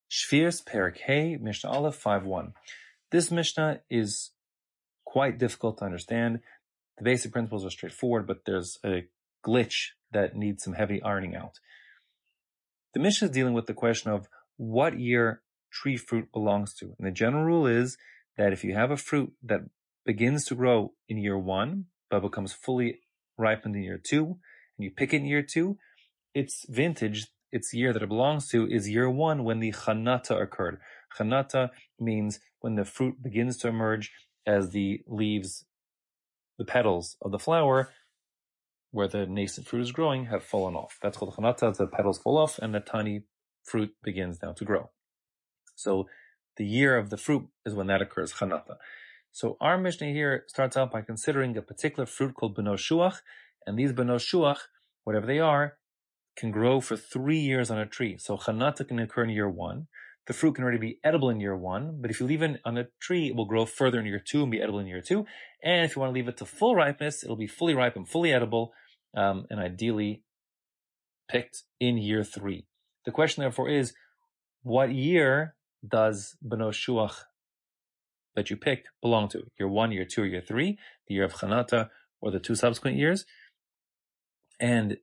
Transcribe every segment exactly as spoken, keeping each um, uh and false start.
Shvius Perek Hey, Mishnah Aleph five one. This Mishnah is quite difficult to understand. The basic principles are straightforward, but there's a glitch that needs some heavy ironing out. The Mishnah is dealing with the question of what year tree fruit belongs to. And the general rule is that if you have a fruit that begins to grow in year one, but becomes fully ripened in year two, and you pick it in year two, its vintage, its year that it belongs to, is year one when the chanata occurred. Chanata means when the fruit begins to emerge as the leaves, the petals of the flower, where the nascent fruit is growing, have fallen off. That's called chanata. The petals fall off and the tiny fruit begins now to grow. So the year of the fruit is when that occurs, chanata. So our Mishnah here starts out by considering a particular fruit called beno shuach, and these beno shuach, whatever they are, can grow for three years on a tree. So chanata can occur in year one. The fruit can already be edible in year one, but if you leave it on a tree, it will grow further in year two and be edible in year two. And if you want to leave it to full ripeness, it'll be fully ripe and fully edible, um, and ideally picked in year three. The question, therefore, is what year does beno shuach that you picked belong to? Year one, year two, or year three? The year of chanata, or the two subsequent years? And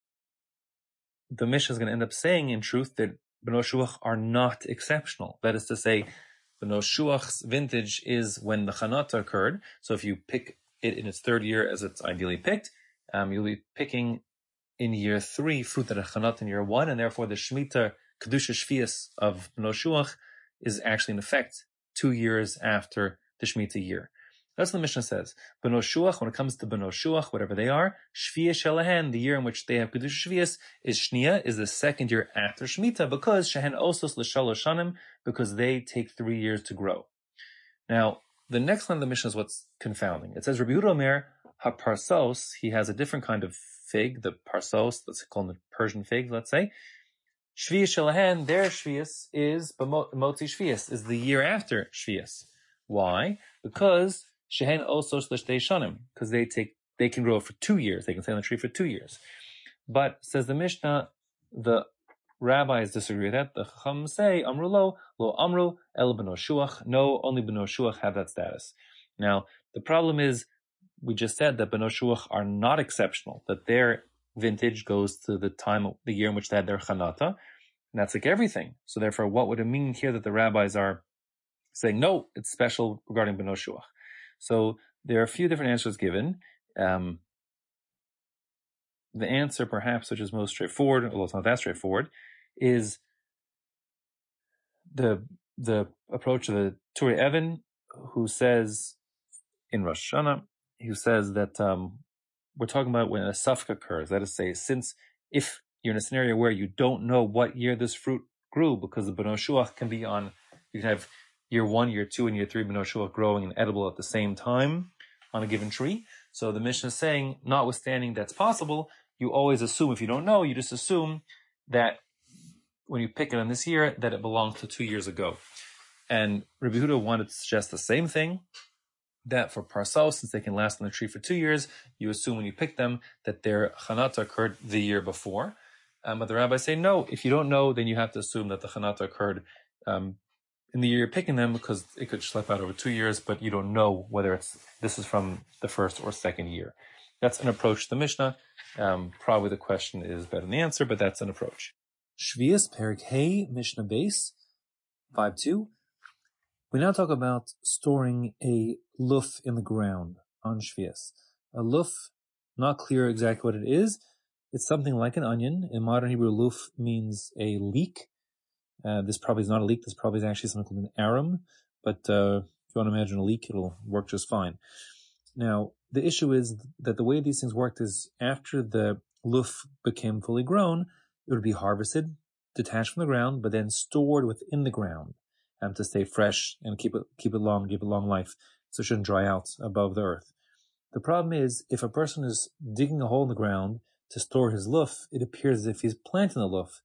the Mishnah is going to end up saying, in truth, that beno shuach are not exceptional. That is to say, beno shuach's vintage is when the chanata occurred. So if you pick it in its third year as it's ideally picked, um, you'll be picking in year three fruit that are chanata in year one, and therefore the Shemitah Kedusha Shvius of beno shuach is actually in effect two years after the Shemitah year. That's what the Mishnah says. Beno shuach, when it comes to beno shuach, whatever they are, shviya shelahen, the year in which they have kedusha shvius, is shnia, is the second year after Shemitah, because shehen osos l'shalosh shanim, because they take three years to grow. Now, the next line of the Mishnah is what's confounding. It says, Rabbi Yehuda Omer, ha-parsos, he has a different kind of fig, the parsos, let's call them the Persian fig, let's say. Shviya shelahen, their shvius is, motzi shvius, is the year after shvius. Why? Because shehen osos l'shtei shanim, because they take they can grow for two years. They can stay on the tree for two years. But says the Mishnah, the rabbis disagree with that. The Chacham say, Amru lo, lo amru, el beno shuach. No, only beno shuach have that status. Now, the problem is, we just said that beno shuach are not exceptional, that their vintage goes to the time, the year in which they had their chanata, and that's like everything. So therefore, what would it mean here that the rabbis are saying, no, it's special regarding beno shuach? So there are a few different answers given. Um, the answer, perhaps, which is most straightforward, although it's not that straightforward, is the the approach of the Turei Even, who says in Rosh Hashanah, who says that um, we're talking about when a safek occurs. That is to say, since if you're in a scenario where you don't know what year this fruit grew, because the beno shuach can be on, you can have year one, year two, and year three beno shuach growing and edible at the same time on a given tree. So the Mishnah is saying, notwithstanding that's possible, you always assume, if you don't know, you just assume that when you pick it on this year, that it belongs to two years ago. And Rabbi Yehuda wanted to suggest the same thing, that for parsos, since they can last on the tree for two years, you assume when you pick them that their chanata occurred the year before. Um, but the rabbis say, no, if you don't know, then you have to assume that the chanata occurred um, in the year you're picking them, because it could schlep out over two years, but you don't know whether it's this is from the first or second year. That's an approach to the Mishnah. Um, probably the question is better than the answer, but that's an approach. Shvius Perek Hey, Mishnah Base, five two. We now talk about storing a luf in the ground on Shvius. A luf, not clear exactly what it is. It's something like an onion. In modern Hebrew, luf means a leek. Uh, this probably is not a leek. This probably is actually something called an arum. But uh, if you want to imagine a leek, it'll work just fine. Now, the issue is that the way these things worked is after the luf became fully grown, it would be harvested, detached from the ground, but then stored within the ground um, to stay fresh and keep it keep it long, give it long life, so it shouldn't dry out above the earth. The problem is, if a person is digging a hole in the ground to store his luf, it appears as if he's planting the luf.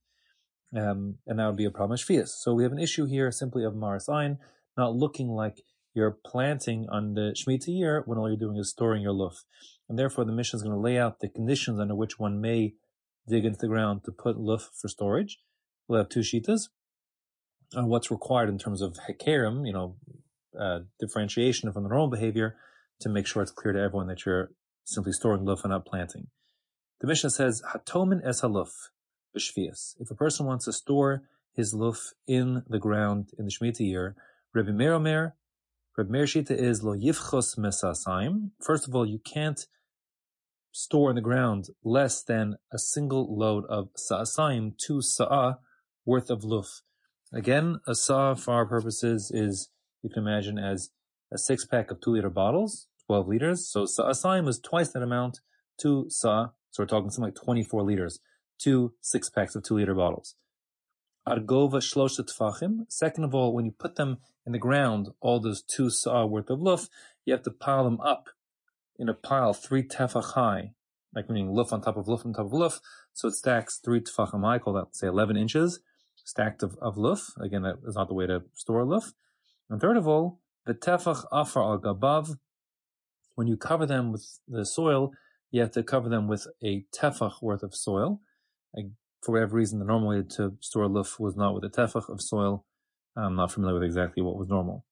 Um, and that would be a problem of shvius. So we have an issue here simply of maris ayin, not looking like you're planting on the Shemitah year when all you're doing is storing your luf. And therefore the Mishnah is going to lay out the conditions under which one may dig into the ground to put luf for storage. We'll have two shitas. on what's required in terms of hekerim, you know, uh, differentiation from the normal behavior, to make sure it's clear to everyone that you're simply storing luf and not planting. The Mishnah says, Hatomin es haluf b'shvius. If a person wants to store his luf in the ground in the Shemitah year, Rebbe Meir Omer, Rebbe Meir Shita is lo yifchos mesasayim. First of all, you can't store in the ground less than a single load of sa'asayim, two sa'ah worth of luf. Again, a sa'ah for our purposes is, you can imagine, as a six pack of two liter bottles, twelve liters. So sa'asayim is twice that amount, two sa'ah. So we're talking something like twenty-four liters, two six packs of two liter bottles. Argova shlosha tfachim. Second of all, when you put them in the ground, all those two sa'ah worth of luf, you have to pile them up in a pile three tefach high, like meaning luf on top of luf on top of luf. So it stacks three tefachim high, call that, say, eleven inches, stacked of, of luf. Again, that is not the way to store luf. And third of all, the tefach afar al gabav. When you cover them with the soil, you have to cover them with a tefach worth of soil. I, for whatever reason, the normal way to store luf was not with a tefach of soil. I'm not familiar with exactly what was normal.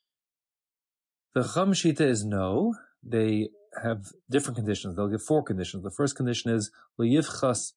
The Chacham Shita is no. They have different conditions. They'll give four conditions. The first condition is lo yivchas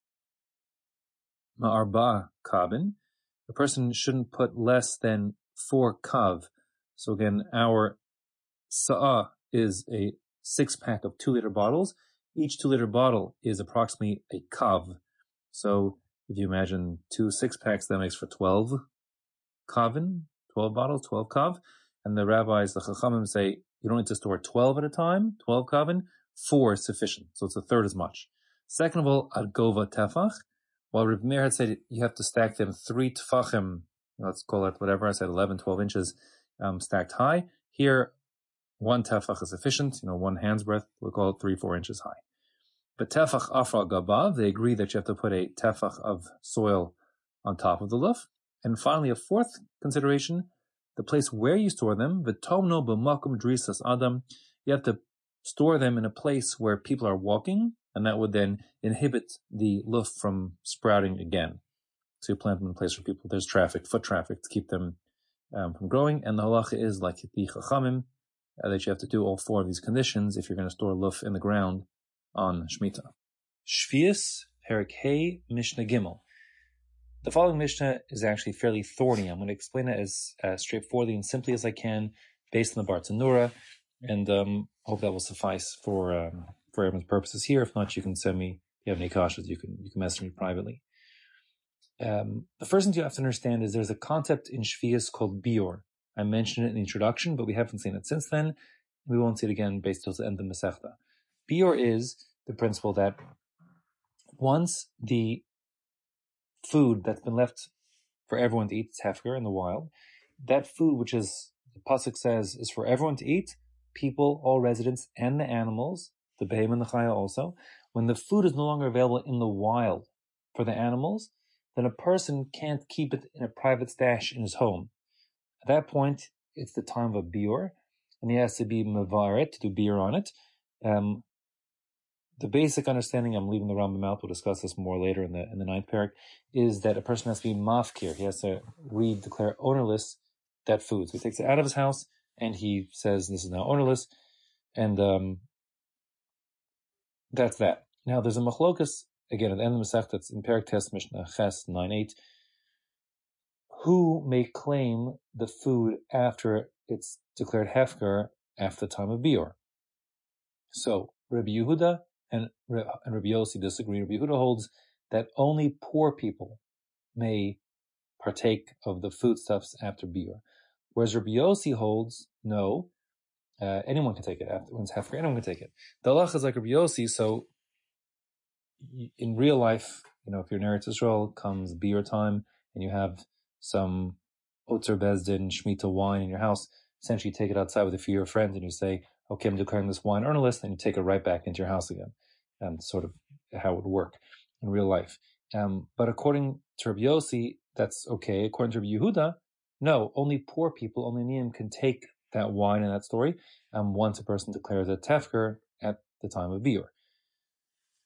ma'arba kavin. The person shouldn't put less than four kav. So again, our sa'ah is a six pack of two liter bottles. Each two liter bottle is approximately a kav. So if you imagine two six packs, that makes for twelve kavin, twelve bottles, twelve kav. And the rabbis, the chachamim, say you don't need to store twelve at a time, twelve kavin, four is sufficient. So it's a third as much. Second of all, argova tefach. While Reb Meir had said you have to stack them three tefachim, let's call it whatever, I said eleven, twelve inches um, stacked high. Here, one tefach is sufficient, you know, one hand's breadth, we'll call it three, four inches high. But tefach afra gabav, they agree that you have to put a tefach of soil on top of the luf. And finally, a fourth consideration, the place where you store them, v'tomno b'makom drisas adam, you have to store them in a place where people are walking, and that would then inhibit the luf from sprouting again. So you plant them in a place where people, there's traffic, foot traffic, to keep them um, from growing. And the halacha is like the chachamim, uh, that you have to do all four of these conditions if you're going to store luf in the ground on Shemitah. Shvius, Perik Hey, Mishnah Gimel. The following Mishnah is actually fairly thorny. I'm going to explain it as uh, straightforwardly and simply as I can, based on the Bartanura, and um, hope that will suffice for um, for everyone's purposes here. If not, you can send me. If you have any questions, you can you can message me privately. Um, the first thing you have to understand is there's a concept in Shvius called bior. I mentioned it in the introduction, but we haven't seen it since then. We won't see it again based till the end of the Masechta. Bior is the principle that once the food that's been left for everyone to eat, it's hefker in the wild, that food, which is, the pasuk says, is for everyone to eat, people, all residents, and the animals, the behem and the chaya also, when the food is no longer available in the wild for the animals, then a person can't keep it in a private stash in his home. At that point, it's the time of a bior, and he has to be mevaret, to do bior on it. Um, The basic understanding, I'm leaving the Rambam out, we'll discuss this more later in the in the ninth parak, is that a person has to be mafkir. He has to read, declare ownerless that food. So he takes it out of his house and he says this is now ownerless, and um, that's that. Now there's a machlokas, again at the end of the Masech, that's in Parak Tes Mishnah Ches nine eight, who may claim the food after it's declared hefker after the time of bior. So Rabbi Yehuda and, and Rabbi Yossi disagree. Rabbi Yehuda holds that only poor people may partake of the foodstuffs after bior, whereas Rabbi Yossi holds no, uh, anyone can take it after when it's hefker. Anyone can take it. The halach is like Rabbi Yossi. So in real life, you know, if you're in Eretz Israel, comes bior time, and you have some Otzer Bezdin Shemitah wine in your house. Essentially, you take it outside with a few of your friends, and you say, okay, I'm declaring this wine ownerless, and you take it right back into your house again. And sort of how it would work in real life. Um, but according to Rabbi Yossi, that's okay. According to Rabbi Yehuda, no, only poor people, only Niyim can take that wine in that story um, once a person declares a tefker at the time of bior.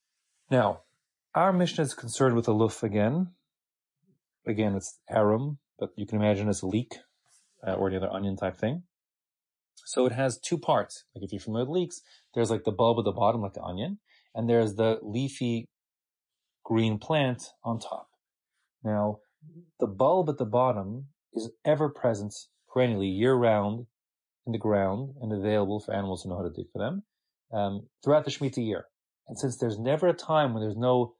Now, our Mishnah is concerned with a luf again. Again, it's arum, but you can imagine it's a leek uh, or any other onion type thing. So it has two parts. Like if you're familiar with leeks, there's like the bulb at the bottom, like the onion, and there's the leafy green plant on top. Now, the bulb at the bottom is ever present perennially, year-round, in the ground and available for animals who know how to dig for them um, throughout the Shemitah year. And since there's never a time when there's no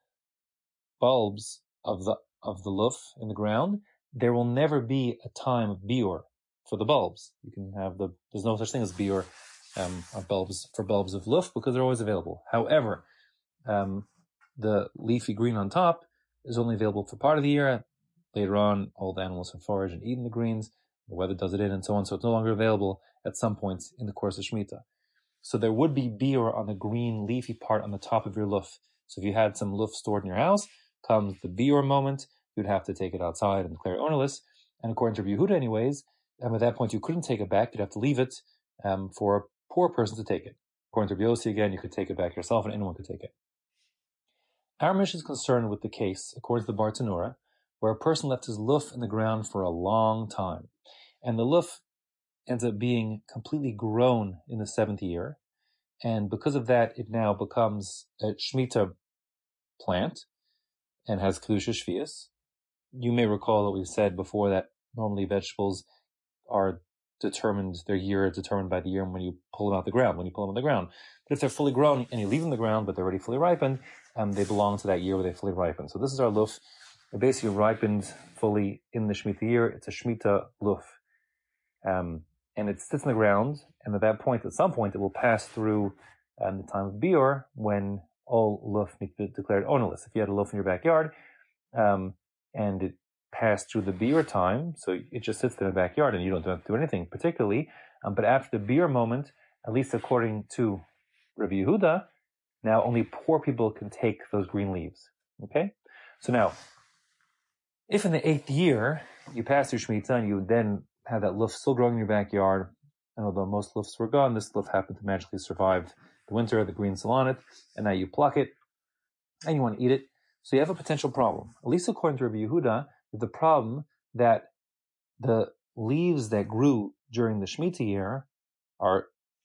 bulbs of the of the luf in the ground, there will never be a time of biur for the bulbs. You can have the there's no such thing as biur um, of bulbs for bulbs of luf because they're always available. However, um, the leafy green on top is only available for part of the year. Later on, all the animals have foraged and eaten the greens. The weather does it in, and so on. So it's no longer available at some points in the course of Shemitah. So there would be biur on the green leafy part on the top of your luf. So if you had some luf stored in your house, comes the biur moment, you'd have to take it outside and declare it ownerless. And according to Rabbi Yehuda anyways, um, at that point you couldn't take it back. You'd have to leave it um, for a poor person to take it. According to Rabbi Yossi again, you could take it back yourself and anyone could take it. Our mission is concerned with the case, according to the Bartanura, where a person left his luf in the ground for a long time. And the luf ends up being completely grown in the seventh year. And because of that, it now becomes a Shemitah plant and has Kedusha Shvius. You may recall that we've said before that normally vegetables are determined, their year is determined by the year when you pull them out the ground, when you pull them out the ground. But if they're fully grown and you leave them in the ground, but they're already fully ripened, um, they belong to that year where they fully ripened. So this is our luf. It basically ripened fully in the Shemitah year. It's a Shemitah luf. Um, and it sits in the ground, and at that point, at some point, it will pass through um, the time of biur when all luf need to be declared ownerless. If you had a luf in your backyard, um, and it passed through the biur time, so it just sits there in the backyard, and you don't have to do anything particularly. Um, but after the biur moment, at least according to Rabbi Yehuda, now only poor people can take those green leaves. Okay, so now, if in the eighth year you pass through Shemitah and you then have that luf still growing in your backyard, and although most lufs were gone, this luf happened to magically survive the winter, the green still on it, and now you pluck it, and you want to eat it, so you have a potential problem. At least according to Rabbi Yehuda, the problem that the leaves that grew during the Shemitah year are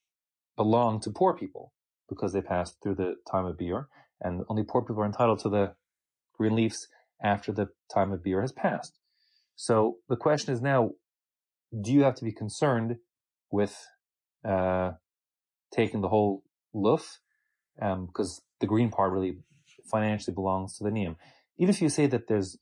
belong to poor people because they passed through the time of biur, and only poor people are entitled to the green leaves after the time of biur has passed. So the question is now, do you have to be concerned with uh, taking the whole luf? Um, because the green part really financially belongs to the niyam. Even if you say that there's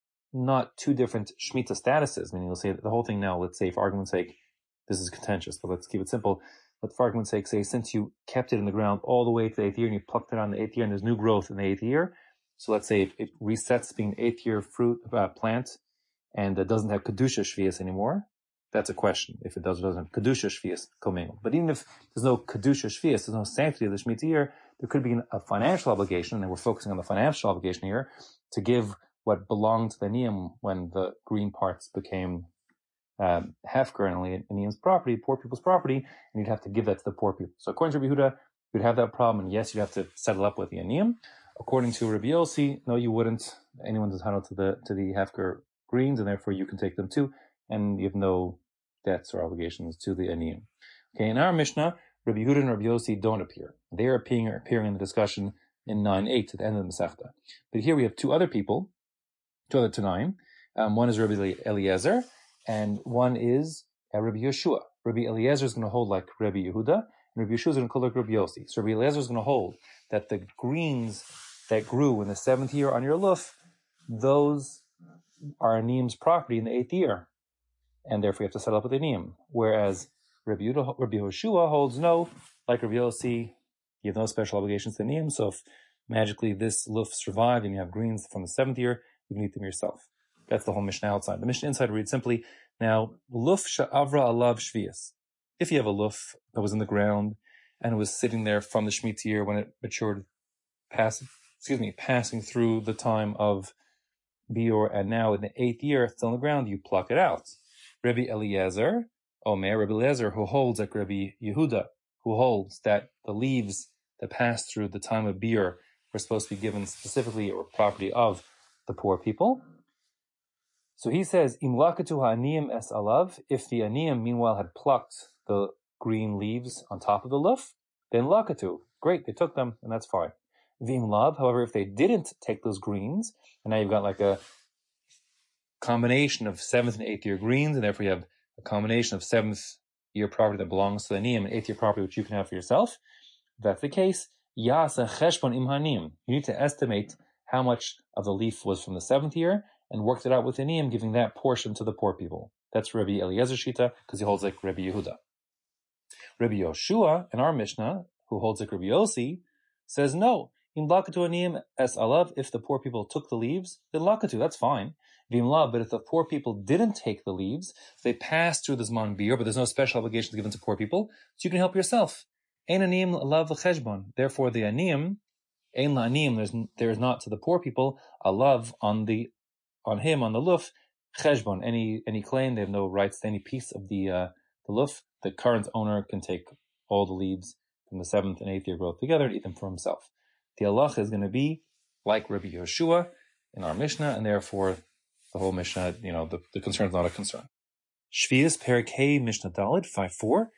not two different Shemitah statuses, meaning you'll say that the whole thing now, let's say for argument's sake, this is contentious, but let's keep it simple. But for argument's sake, say since you kept it in the ground all the way to the eighth year and you plucked it on the eighth year and there's new growth in the eighth year, so let's say it, it resets being an eighth year fruit uh, plant and it doesn't have Kedusha Shvius anymore, that's a question, if it does or doesn't have Kedusha Shvius commingled. But even if there's no Kedusha Shvius, there's no sanctity of the Shemitah year, there could be a financial obligation, and we're focusing on the financial obligation here, to give what belonged to the niyam when the green parts became um, hefker and niyam's property, poor people's property, and you'd have to give that to the poor people. So according to Rabbi Yehuda, you'd have that problem, and yes, you'd have to settle up with the niyam. According to Rabbi Yossi, no, you wouldn't. Anyone's entitled to the to the hefker greens, and therefore you can take them too, and you have no debts or obligations to the niyam. Okay, in our Mishnah, Rabbi Yehuda and Rabbi Yossi don't appear. They are appearing, appearing in the discussion in nine eight at the end of the Masechta. But here we have two other people, two other Tanaim. Um, one is Rabbi Eliezer, and one is uh, Rabbi Yeshua. Rabbi Eliezer is going to hold like Rabbi Yehuda, and Rabbi Yeshua is going to hold like Rabbi Yossi. So Rabbi Eliezer is going to hold that the greens that grew in the seventh year on your luf, those are a niyam's property in the eighth year, and therefore you have to settle up with a niyam. Whereas Rabbi Yehoshua holds no, like Rabbi Yossi, you have no special obligations to niyam, so if magically this luf survived and you have greens from the seventh year, you can eat them yourself. That's the whole Mishnah outside. The Mishnah inside reads simply, now, luf sha'avra alav shvius. If you have a luf that was in the ground and it was sitting there from the Shemitah year when it matured, pass, excuse me, passing through the time of biur, and now in the eighth year, it's still in the ground, you pluck it out. Rabbi Eliezer, Omer, Rabbi Eliezer, who holds like Rabbi Yehuda, who holds that the leaves that passed through the time of biur were supposed to be given specifically or property of the poor people. So he says, Im lakatu ha'aniyim es alav, if the aniyim meanwhile had plucked the green leaves on top of the luf, then lakatu, great, they took them, and that's fine. V'im lav, however, if they didn't take those greens, and now you've got like a combination of seventh and eighth year greens, and therefore you have a combination of seventh year property that belongs to the aniyim and eighth year property which you can have for yourself. If that's the case, yasa cheshbon im ha'aniyim, you need to estimate how much of the leaf was from the seventh year, and worked it out with aniyim, giving that portion to the poor people. That's Rabbi Eliezer Shita, because he holds like Rabbi Yehuda. Rabbi Yoshua, in our Mishnah, who holds like Rabbi Yossi, says no. Im lakatu aniyim es alav, if the poor people took the leaves, then lakatu, that's fine. Vim lav, but if the poor people didn't take the leaves, they passed through the Zman Bir, but there's no special obligations given to poor people, so you can help yourself. Ein aniyim alav v'cheshbon. Therefore, the aniyim, ein la'aniyim, there's there is not to the poor people alav on the on him, on the luf, cheshbon, any any claim, they have no rights to any piece of the uh, the luf. The current owner can take all the leaves from the seventh and eighth year growth together and eat them for himself. The halacha is going to be like Rabbi Yehoshua in our Mishnah, and therefore the whole Mishnah, you know, the, the concern is not a concern. Shvius Perek Hey Mishnah Daled five four.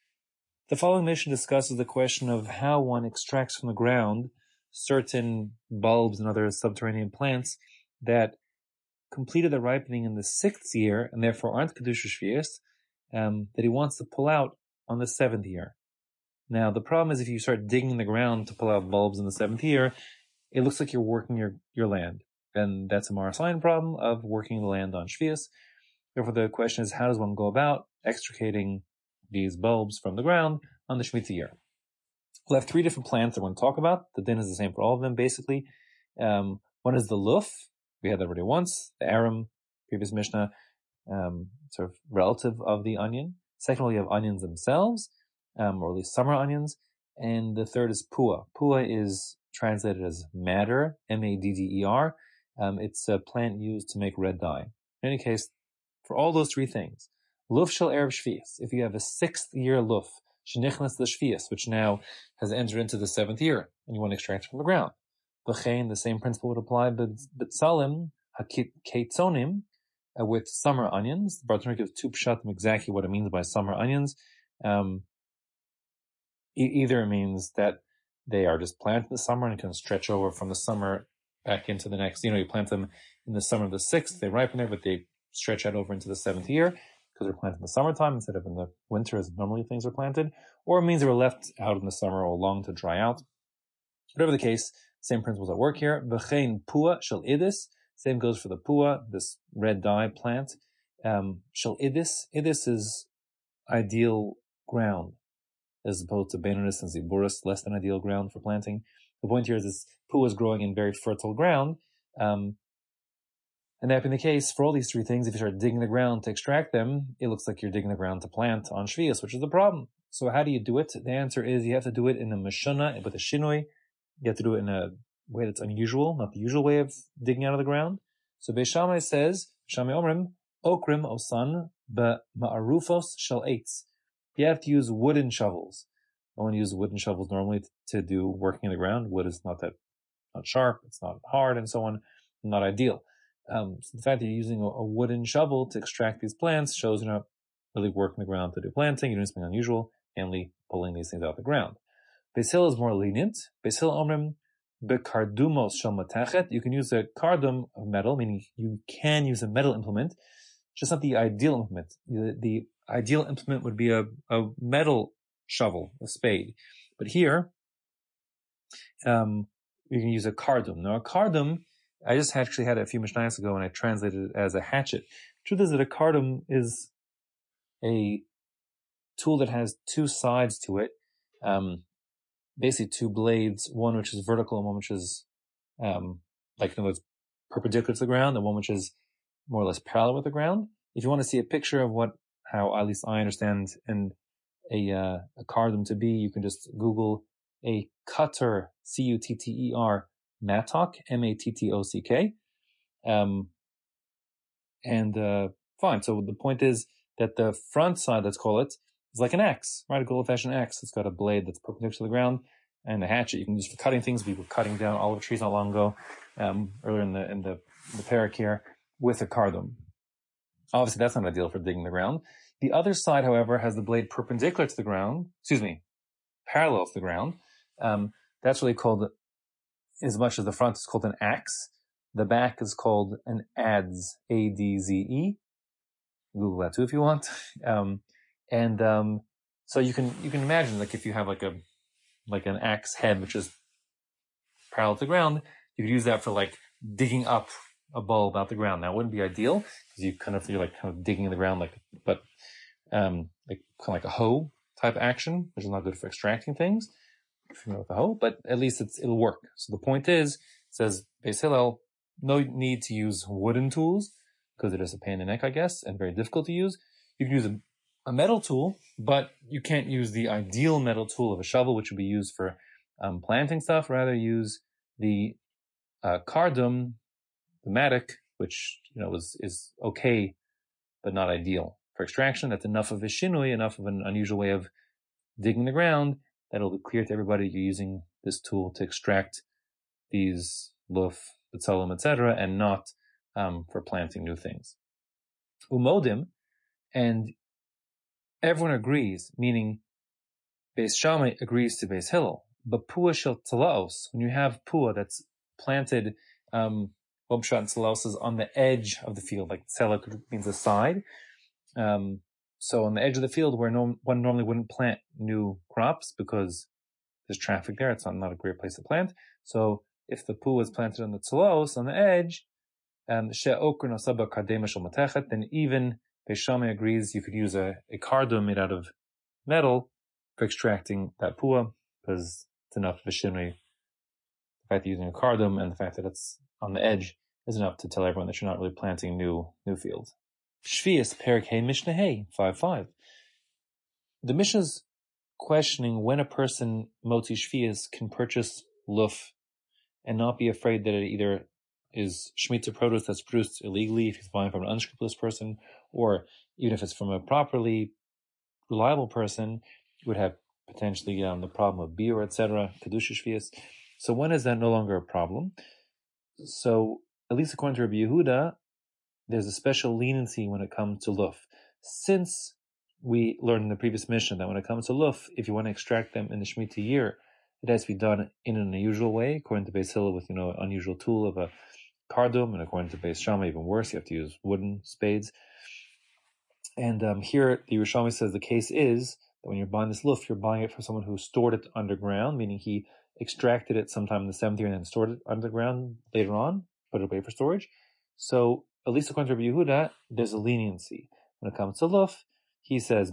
The following Mishnah discusses the question of how one extracts from the ground certain bulbs and other subterranean plants that completed the ripening in the sixth year and therefore aren't Kedusha Shvius, um, that he wants to pull out on the seventh year. Now, the problem is if you start digging in the ground to pull out bulbs in the seventh year, it looks like you're working your, your land. And that's a Marasayan problem of working the land on Shvius. Therefore, the question is, how does one go about extricating these bulbs from the ground on the Shemitah year? We'll have three different plants that I want to talk about. The din is the same for all of them, basically. Um, one is the luf. We had that already once. The arum, previous Mishnah, um, sort of relative of the onion. Secondly, you have onions themselves, um, or at least summer onions. And the third is pua. Pua is translated as madder, M A D D E R. Um, it's a plant used to make red dye. In any case, for all those three things, luf shel erev shvius, if you have a sixth year luf, shenichnas the shvius, which now has entered into the seventh year, and you want to extract it from the ground. V'chein, the same principle would apply, but b'tzalim haketzonim, uh, with summer onions. The Bartanur gives two pshatim exactly what it means by summer onions. Um, e- either it means that they are just planted in the summer and can stretch over from the summer back into the next. You know, you plant them in the summer of the sixth, they ripen there, but they stretch out over into the seventh year because they're planted in the summertime instead of in the winter as normally things are planted. Or it means they were left out in the summer or long to dry out. Whatever the case, same principles at work here. V'chein pua shel idis. Same goes for the pua, this red dye plant. Um, shel idis. Idis is ideal ground, as opposed to Benonus and Ziburis, less than ideal ground for planting. The point here is this pua is growing in very fertile ground. Um, and that being the case, for all these three things, if you start digging the ground to extract them, it looks like you're digging the ground to plant on Shvius, which is the problem. So how do you do it? The answer is you have to do it in a meshuna, with a shinoi. You have to do it in a way that's unusual, not the usual way of digging out of the ground. So Beis Shammai says, Shammai Omrim, Okrim osan be-ma'arufos shel eitz. You have to use wooden shovels. No one uses wooden shovels normally to do working in the ground. Wood is not that, not sharp, it's not hard, and so on, not ideal. Um, so the fact that you're using a, a wooden shovel to extract these plants shows you're not really working the ground to do planting. You're doing something unusual, namely pulling these things out of the ground. Beis Hillel is more lenient. Beis Hillel Omrim bekardumos shel matachet. You can use a kardum of metal, meaning you can use a metal implement, just not the ideal implement. The, the ideal implement would be a, a metal shovel, a spade. But here, um, you can use a kardum. Now, a kardum, I just actually had it a few mishnayos ago and I translated it as a hatchet. Truth is that a kardum is a tool that has two sides to it. Um, basically two blades, one which is vertical and one which is, um, like, in other words, perpendicular to the ground, and one which is more or less parallel with the ground. If you want to see a picture of what, how at least I understand and a, uh, a kardum to be, you can just Google a cutter, C U T T E R, mattock, M A T T O C K. Um, and, uh, fine. So the point is that the front side, let's call it, is like an axe, right? A good old-fashioned axe. It's got a blade that's perpendicular to the ground, and a hatchet you can use for cutting things. We were cutting down olive trees not long ago, um, earlier in the in the, the parak here, with a kardum. Obviously, that's not ideal for digging the ground. The other side, however, has the blade perpendicular to the ground, excuse me, parallel to the ground. Um, that's really called, as much as the front is called an axe, the back is called an adze, A D Z E. Google that too if you want. Um, and um, so you can you can imagine, like, if you have like a like an axe head which is parallel to the ground, you could use that for like digging up a bulb out the ground. Now, it wouldn't be ideal because you kind of you're like kind of digging in the ground, like but um, like kind of like a hoe type action, which is not good for extracting things. If you know with a hoe, but at least it's it'll work. So the point is, it says Beis Hillel, no need to use wooden tools because it is a pain in the neck, I guess, and very difficult to use. You can use a, a metal tool, but you can't use the ideal metal tool of a shovel, which would be used for um, planting stuff. Rather, use the uh, cardum, the mattock, which you know is is okay, but not ideal for extraction. That's enough of a shinui, enough of an unusual way of digging the ground, that it'll be clear to everybody you're using this tool to extract these luf, b'tzolim, et cetera, and not um, for planting new things. Umodim, and everyone agrees, meaning Beis Shammai agrees to Beis Hillel, but pua shel tzalaos, when you have pua that's planted, um, Bobshat and tzalaos is on the edge of the field, like tzela means the side. Um, so on the edge of the field where no, one normally wouldn't plant new crops because there's traffic there, it's not, not a great place to plant. So if the poo was planted on the tzalos, on the edge, um, then even Beis Shammai agrees you could use a, a cardum made out of metal for extracting that pua, because it's enough of a shinui. The fact that you're using a cardum and the fact that it's on the edge is enough to tell everyone that you're not really planting new new fields. Shvius, Perek Hey, Mishnah Hey, five five. The Mishnah's questioning when a person, motzi shvius, can purchase luf and not be afraid that it either is shemitah produce that's produced illegally if he's buying from an unscrupulous person, or even if it's from a properly reliable person, you would have potentially um, the problem of biur, et cetera, kedusha shvius. So when is that no longer a problem? So, at least according to Rabbi Yehuda, there's a special leniency when it comes to luf. Since we learned in the previous mission that when it comes to luf, if you want to extract them in the Shemitah year, it has to be done in an unusual way, according to Beis Hillel, with, you know, an unusual tool of a cardum, and according to Beis Shammai, even worse, you have to use wooden spades. And um, here, the Yerushalmi says the case is that when you're buying this luf, you're buying it for someone who stored it underground, meaning he extracted it sometime in the seventh year and then stored it underground later on, put it away for storage. So, at least according to Rabbi Yehuda, there's a leniency. When it comes to luf, he says,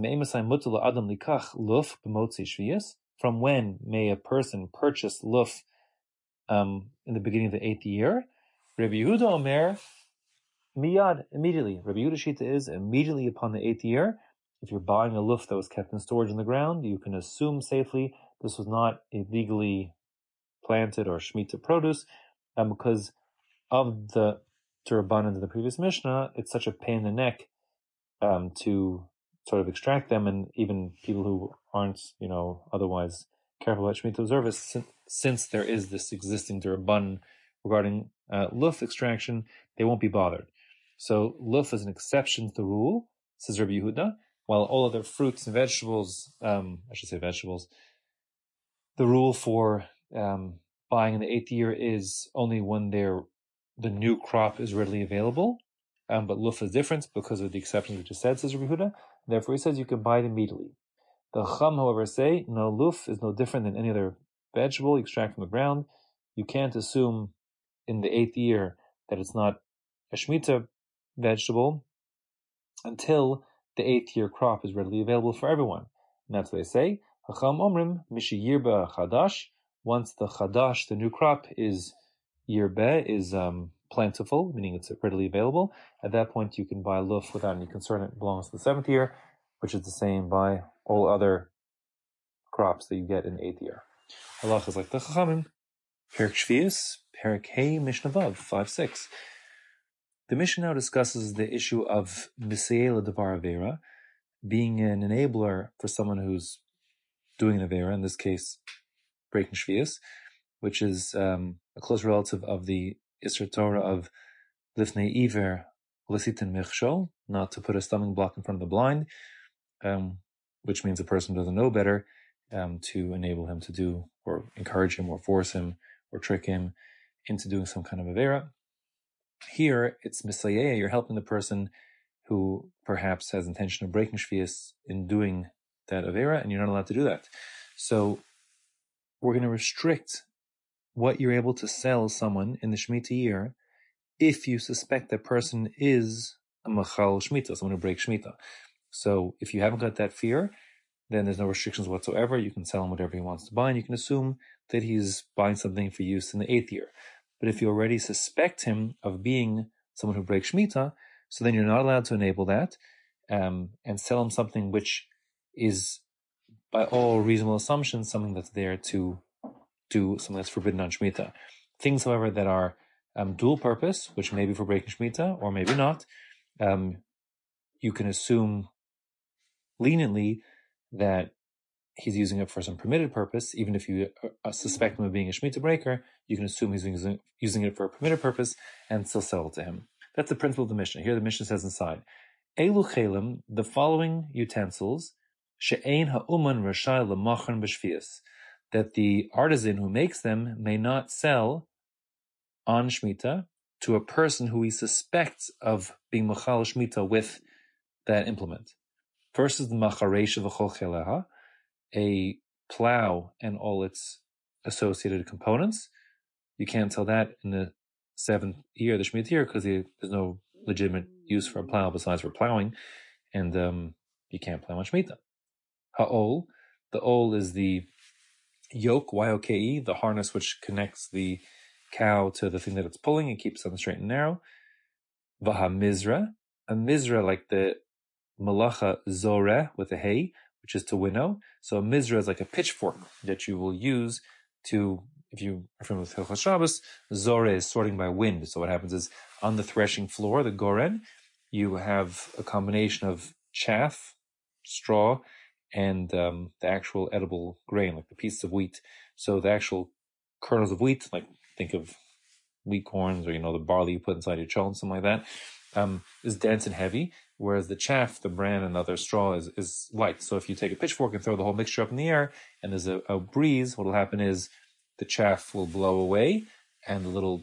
from when may a person purchase luf um, in the beginning of the eighth year? Rabbi Yehuda Omer, miyad, immediately. Rabbi Yehuda Shita is immediately upon the eighth year. If you're buying a luf that was kept in storage in the ground, you can assume safely this was not illegally planted or shemitah produce, um, because of the Durabanan in the previous Mishnah, it's such a pain in the neck um, to sort of extract them, and even people who aren't, you know, otherwise careful about Shemitah observance, since, since there is this existing Durabanan regarding uh, luf extraction, they won't be bothered. So luf is an exception to the rule, says Rabbi Yehuda, while all other fruits and vegetables, um, I should say vegetables, the rule for um, buying in the eighth year is only when they're the new crop is readily available, um, but luf is different because of the exceptions we just said, says Rabbi Yehuda. Therefore, he says you can buy it immediately. The Chacham, however, say no, luf is no different than any other vegetable you extract from the ground. You can't assume in the eighth year that it's not a shemitah vegetable until the eighth year crop is readily available for everyone. And that's what they say. Chacham omrim mishi yirba chadash. Once the chadash, the new crop, is yirbe, is um, plentiful, meaning it's readily available, at that point you can buy luf without any concern. It belongs to the seventh year, which is the same by all other crops that you get in the eighth year. Allah is like the Chachamim. Perek Shvius, Perek Hey, Mishnah Vav, five six. The Mishnah now discusses the issue of Misayel Devar Avera, being an enabler for someone who's doing an Avera, in this case, breaking Shvius, which is um, a close relative of the Isser Torah of Lifnei Iver, Lasitin michshol, not to put a stumbling block in front of the blind, um, which means a person doesn't know better, um, to enable him to do, or encourage him, or force him, or trick him into doing some kind of avera. Here, it's mislayeh, you're helping the person who perhaps has intention of breaking shvius in doing that avera, and you're not allowed to do that. So we're going to restrict what you're able to sell someone in the Shemitah year if you suspect that person is a machal Shemitah, someone who breaks Shemitah. So if you haven't got that fear, then there's no restrictions whatsoever. You can sell him whatever he wants to buy, and you can assume that he's buying something for use in the eighth year. But if you already suspect him of being someone who breaks Shemitah, so then you're not allowed to enable that um, and sell him something which is, by all reasonable assumptions, something that's there to do something that's forbidden on Shemitah. Things, however, that are um, dual purpose, which may be for breaking Shemitah or maybe not, um, you can assume leniently that he's using it for some permitted purpose. Even if you uh, suspect him of being a Shemitah breaker, you can assume he's using, using it for a permitted purpose and still sell it to him. That's the principle of the Mishnah. Here the Mishnah says inside, Elu chelim, the following utensils, she'ein ha'uman rashai lemachon b'shvius, that the artisan who makes them may not sell on Shemitah to a person who he suspects of being machal Shemitah with that implement. First is the macharesh v'chol cheleha, a plow and all its associated components. You can't sell that in the seventh year, the Shemitah year, because there's no legitimate use for a plow besides for plowing, and um, you can't plow on Shemitah. Ha'ol, the ol is the yoke, Y O K E, the harness which connects the cow to the thing that it's pulling and keeps it on the straight and narrow. Vaha mizra, a mizra like the malacha zoreh with a hay, which is to winnow. So a mizra is like a pitchfork that you will use to, if you are familiar with Hilchos Shabbos, zoreh is sorting by wind. So what happens is on the threshing floor, the goren, you have a combination of chaff, straw, and um, the actual edible grain, like the pieces of wheat. So the actual kernels of wheat, like think of wheat corns or, you know, the barley you put inside your cholent, something like that, um, is dense and heavy, whereas the chaff, the bran, and other straw is, is light. So if you take a pitchfork and throw the whole mixture up in the air and there's a, a breeze, what will happen is the chaff will blow away and the little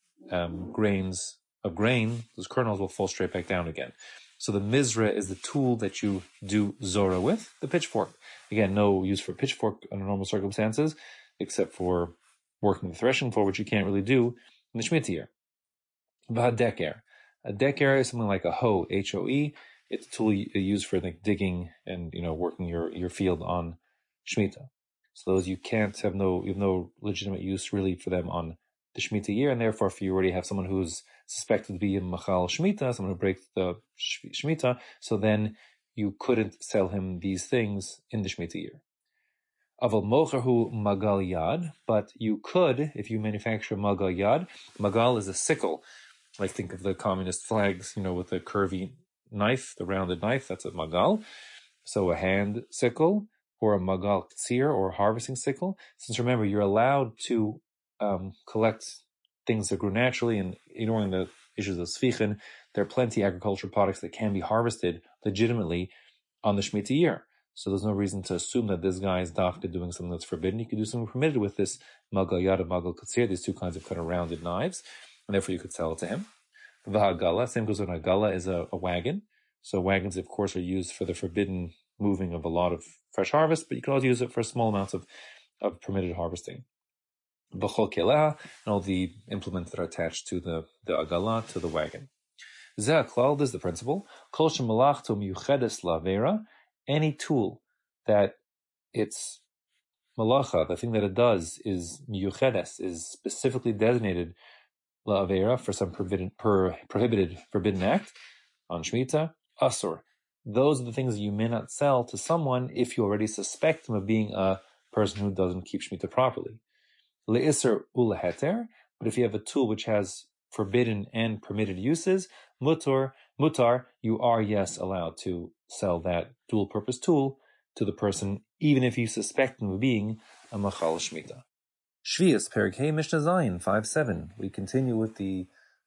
um, grains of grain, those kernels, will fall straight back down again. So the mizra is the tool that you do zora with, the pitchfork. Again, no use for a pitchfork under normal circumstances, except for working the threshing floor, which you can't really do in the Shemitah year. V'hadeker. A deker is something like a hoe, H O E. It's a tool you use for like digging and, you know, working your, your field on Shemitah. So those you can't have no, you have no legitimate use really for them on the Shemitah year, and therefore if you already have someone who's suspected to be a machal Shemitah, someone who breaks the Shemitah, so then you couldn't sell him these things in the Shemitah year. Aval mocherhu magal yad, but you could, if you manufacture magal yad. Magal is a sickle, like think of the communist flags, you know, with the curvy knife, the rounded knife, that's a magal. So a hand sickle, or a magal ktsir, or a harvesting sickle. Since remember, you're allowed to um, collect things that grew naturally, and ignoring the issues of sfichen, there are plenty of agricultural products that can be harvested legitimately on the Shemitah year. So there's no reason to assume that this guy is dafka doing something that's forbidden. You could do something permitted with this magal yad and magal katsir, these two kinds of kind of rounded knives, and therefore you could sell it to him. V'hagala, same goes with a gala, is a, a wagon. So wagons, of course, are used for the forbidden moving of a lot of fresh harvest, but you can also use it for small amounts of, of permitted harvesting. B'chol keleha, and all the implements that are attached to the, the agala, to the wagon. Zeh klal, this is the principle. Kol shemalachto miyuchedes lavera, any tool that its malacha, the thing that it does, is miyuchedes, is specifically designated la'avera, for some prohibited, per, prohibited, forbidden act, on Shemitah, asur. Those are the things that you may not sell to someone if you already suspect them of being a person who doesn't keep Shemitah properly. Le'isr u'leheter, but if you have a tool which has forbidden and permitted uses, mutar, mutar, you are, yes, allowed to sell that dual-purpose tool to the person, even if you suspect them of being a machal Shemitah. Shvius, Perek Hey, Mishnah Zayin, five seven. We continue with the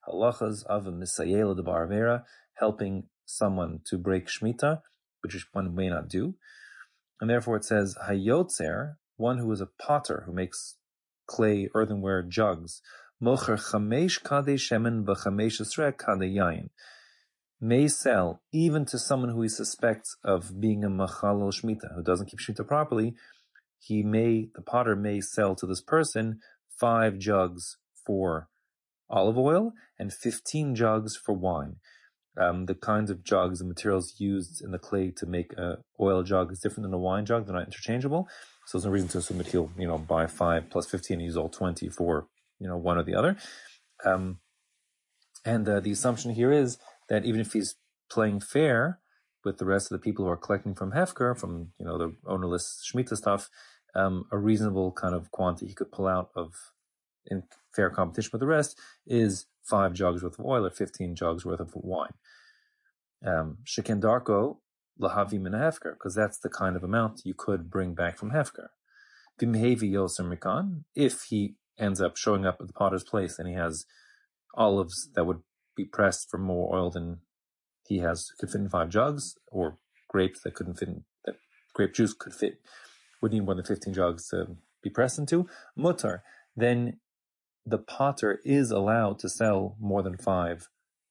halachas of a misayela de baravera, helping someone to break shmita, which one may not do. And therefore it says, hayotzer, one who is a potter, who makes clay, earthenware jugs, mocher chamesh kadei shemen v'chamesh esrei kadei yain, may sell even to someone who he suspects of being a machalal shmita, who doesn't keep shmita properly. He may, the potter may sell to this person five jugs for olive oil and fifteen jugs for wine. Um, the kinds of jugs and materials used in the clay to make a oil jug is different than a wine jug. They're not interchangeable. So there's no reason to assume that he'll, you know, buy five plus fifteen and use all twenty for, you know, one or the other. Um, and uh, the assumption here is that even if he's playing fair with the rest of the people who are collecting from Hefker, from, you know, the ownerless Shemitah stuff, um, a reasonable kind of quantity he could pull out of in fair competition with the rest is five jugs worth of oil or fifteen jugs worth of wine. Um, Sheken darko lahavi min Hefker, because that's the kind of amount you could bring back from Hefker. Vimhevi yoser mikan, if he ends up showing up at the potter's place and he has olives that would be pressed for more oil than he has, could fit in five jugs, or grapes that couldn't fit in, that grape juice could fit, would need more than fifteen jugs to be pressed into, mutar, then the potter is allowed to sell more than five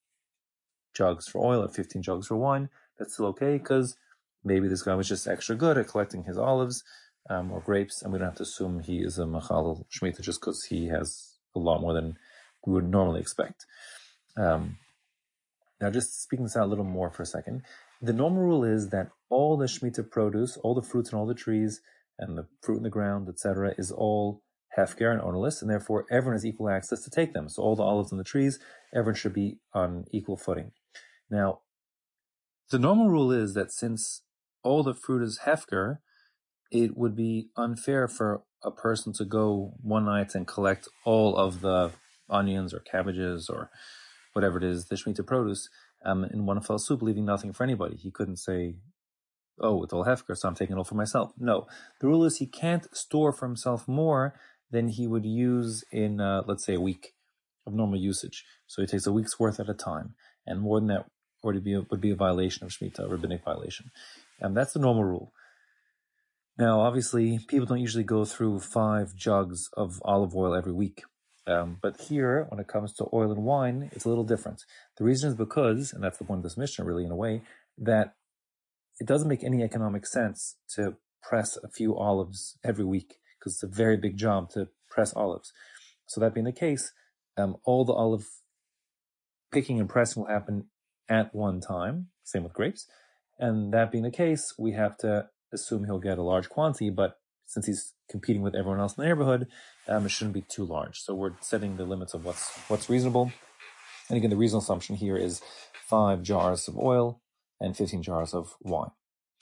jugs for oil or fifteen jugs for wine. That's still okay, because maybe this guy was just extra good at collecting his olives um, or grapes, and we don't have to assume he is a machal shmita just because he has a lot more than we would normally expect. Um, now, just speaking this out a little more for a second, the normal rule is that all the shmita produce, all the fruits and all the trees, and the fruit in the ground, et cetera, is all hefker and ownerless, and therefore everyone has equal access to take them. So all the olives and the trees, everyone should be on equal footing. Now, the normal rule is that since all the fruit is hefker, it would be unfair for a person to go one night and collect all of the onions or cabbages or whatever it is, the Shemitah produce, um, in one fell swoop, leaving nothing for anybody. He couldn't say, oh, it's all hefker, so I'm taking it all for myself. No. The rule is he can't store for himself more than he would use in, uh, let's say, a week of normal usage. So he takes a week's worth at a time, and more than that would be a, would be a violation of Shemitah, a rabbinic violation. And that's the normal rule. Now, obviously, people don't usually go through five jugs of olive oil every week. Um, but here, when it comes to oil and wine, it's a little different. The reason is because, and that's the point of this mission really in a way, that it doesn't make any economic sense to press a few olives every week, because it's a very big job to press olives. So that being the case, um, all the olive picking and pressing will happen at one time, same with grapes. And that being the case, we have to assume he'll get a large quantity, but since he's competing with everyone else in the neighborhood, um, it shouldn't be too large. So we're setting the limits of what's what's reasonable. And again, the reasonable assumption here is five jars of oil and fifteen jars of wine.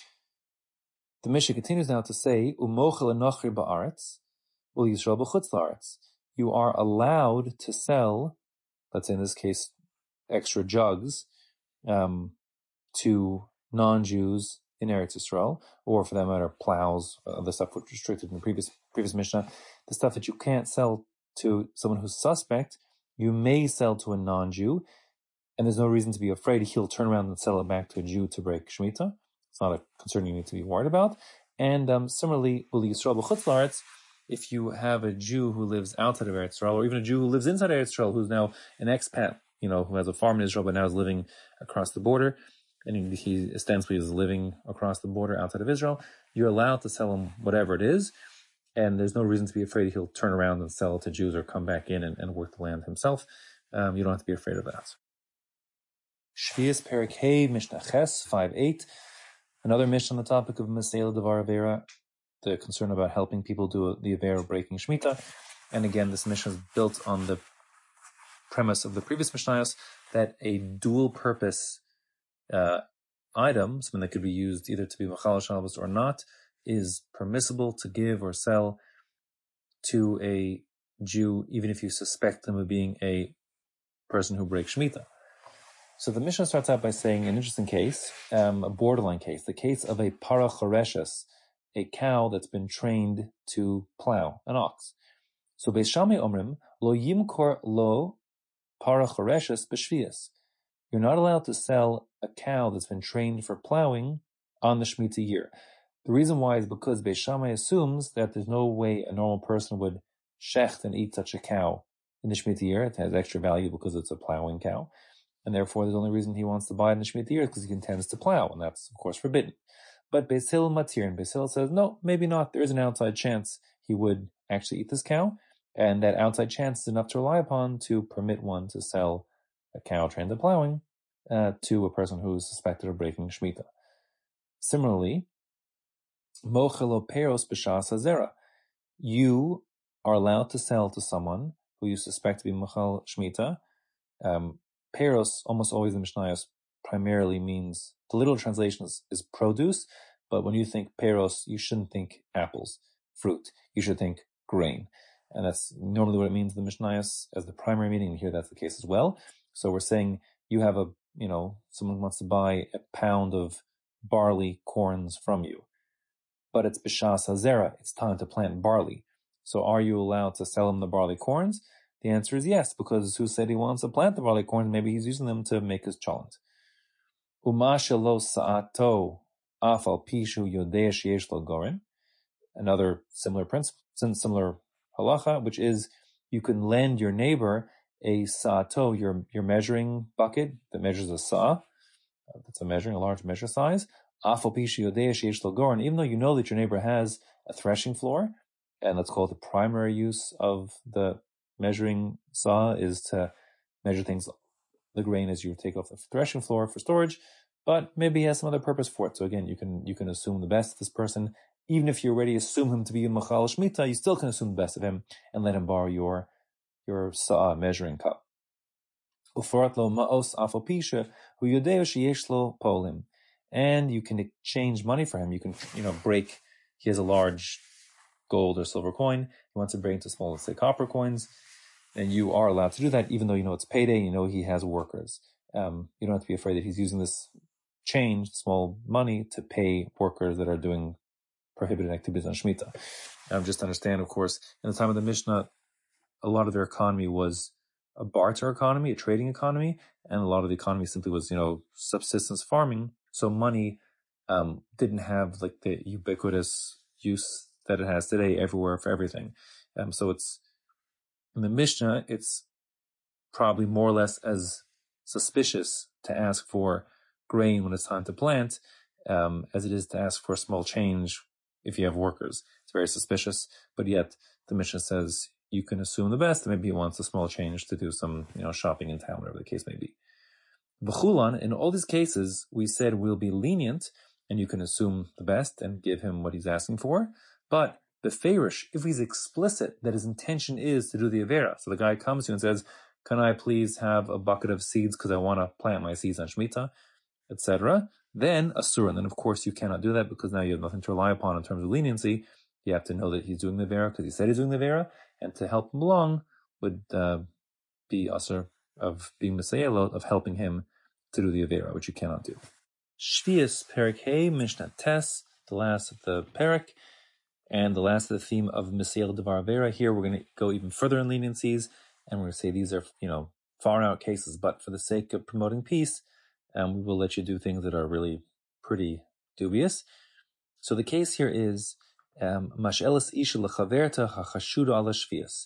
The Mishnah continues now to say, "Umochel enochri ba'aretz, ul Yisrael b'chutz la'aretz." You are allowed to sell, let's say in this case, extra jugs um, to non-Jews in Eretz Yisrael, or for that matter, plows, uh, the stuff which restricted in the previous previous Mishnah, the stuff that you can't sell to someone who's suspect, you may sell to a non-Jew, and there's no reason to be afraid he'll turn around and sell it back to a Jew to break Shemitah. It's not a concern you need to be worried about. And um, similarly, Ul Yisrael b'chutz la'aretz, if you have a Jew who lives outside of Eretz Yisrael, or even a Jew who lives inside Eretz Yisrael, who's now an expat, you know, who has a farm in Israel but now is living across the border, and he ostensibly is living across the border outside of Israel, you're allowed to sell him whatever it is, and there's no reason to be afraid he'll turn around and sell it to Jews or come back in and, and work the land himself. Um, you don't have to be afraid of that. Shvius Perek Hey Mishnah Ches five eight, another Mishnah on the topic of Mesela Devar Avera, the concern about helping people do the Avera breaking Shemitah. And again, this Mishnah is built on the premise of the previous Mishnayos that a dual purpose uh, item, something that could be used either to be Machal Shabbos or not, is permissible to give or sell to a Jew, even if you suspect them of being a person who breaks Shemitah. So the Mishnah starts out by saying an interesting case, um, a borderline case, the case of a parachoreshes, a cow that's been trained to plow, an ox. So Beis Shammai omrim, lo yimkor lo para choreshes b'shvias. You're not allowed to sell a cow that's been trained for plowing on the Shemitah year. The reason why is because Beis Shammai assumes that there's no way a normal person would shecht and eat such a cow in the Shemitah year. It has extra value because it's a plowing cow. And therefore, the only reason he wants to buy it in the Shemitah year is because he intends to plow, and that's, of course, forbidden. But Beis Hillel matir, and Beis Hillel says, no, maybe not. There is an outside chance he would actually eat this cow, and that outside chance is enough to rely upon to permit one to sell a cow trained to plowing uh, to a person who is suspected of breaking Shemitah. Similarly, mochelo peros b'shas hazera. You are allowed to sell to someone who you suspect to be mochel Shemitah. Um, peros, almost always in Mishnayos, primarily means, the literal translation is, is produce, but when you think peros, you shouldn't think apples, fruit. You should think grain. And that's normally what it means in the Mishnayos as the primary meaning, and here that's the case as well. So we're saying you have a, you know, someone wants to buy a pound of barley corns from you, but it's b'shas hazera, it's time to plant barley. So are you allowed to sell him the barley corns? The answer is yes, because who said he wants to plant the barley corns? Maybe he's using them to make his cholent. Umashelo sa'ato afal pishu yodea sheyesh lo goren. Another similar principle, similar halacha, which is you can lend your neighbor a sa'ato, your your measuring bucket that measures a sa. That's a measuring, a large measure size. Afal pishu yodea sheyesh lo goren. Even though you know that your neighbor has a threshing floor, and let's call it the primary use of the measuring saw is to measure things, the grain as you take off the threshing floor for storage, but maybe he has some other purpose for it. So again, you can you can assume the best of this person. Even if you already assume him to be a Machal Shemitah, you still can assume the best of him and let him borrow your your saw measuring cup. And you can exchange money for him. You can, you know, break, he has a large gold or silver coin, he wants to break into small, let's say, copper coins, and you are allowed to do that, even though you know it's payday, you know he has workers. Um, you don't have to be afraid that he's using this change, small money, to pay workers that are doing prohibited activities on Shemitah. Um, just understand, of course, in the time of the Mishnah, a lot of their economy was a barter economy, a trading economy, and a lot of the economy simply was, you know, subsistence farming. So money um, didn't have like the ubiquitous use that it has today everywhere for everything. Um, so it's, in the Mishnah, it's probably more or less as suspicious to ask for grain when it's time to plant um, as it is to ask for a small change if you have workers. It's very suspicious, but yet the Mishnah says you can assume the best, and maybe he wants a small change to do some, you know, shopping in town, whatever the case may be. V'chulan, in all these cases, we said we'll be lenient, and you can assume the best and give him what he's asking for. But beferish, if he's explicit that his intention is to do the avera, so the guy comes to you and says, can I please have a bucket of seeds because I want to plant my seeds on Shemitah, et cetera, then asur. And then, of course, you cannot do that because now you have nothing to rely upon in terms of leniency. You have to know that he's doing the avera because he said he's doing the avera, and to help him along would uh, be asur of being Messiah, of helping him to do the avera, which you cannot do. Shvius Perek Hey Mishnah Tes, the last of the Perek, and the last of the theme of Messiah Devar Avera. Here we're going to go even further in leniencies, and we're going to say these are, you know, far out cases, but for the sake of promoting peace, um, we will let you do things that are really pretty dubious. So the case here is Mashelis Isha Lechaverta Hachashuda Ala Shvius.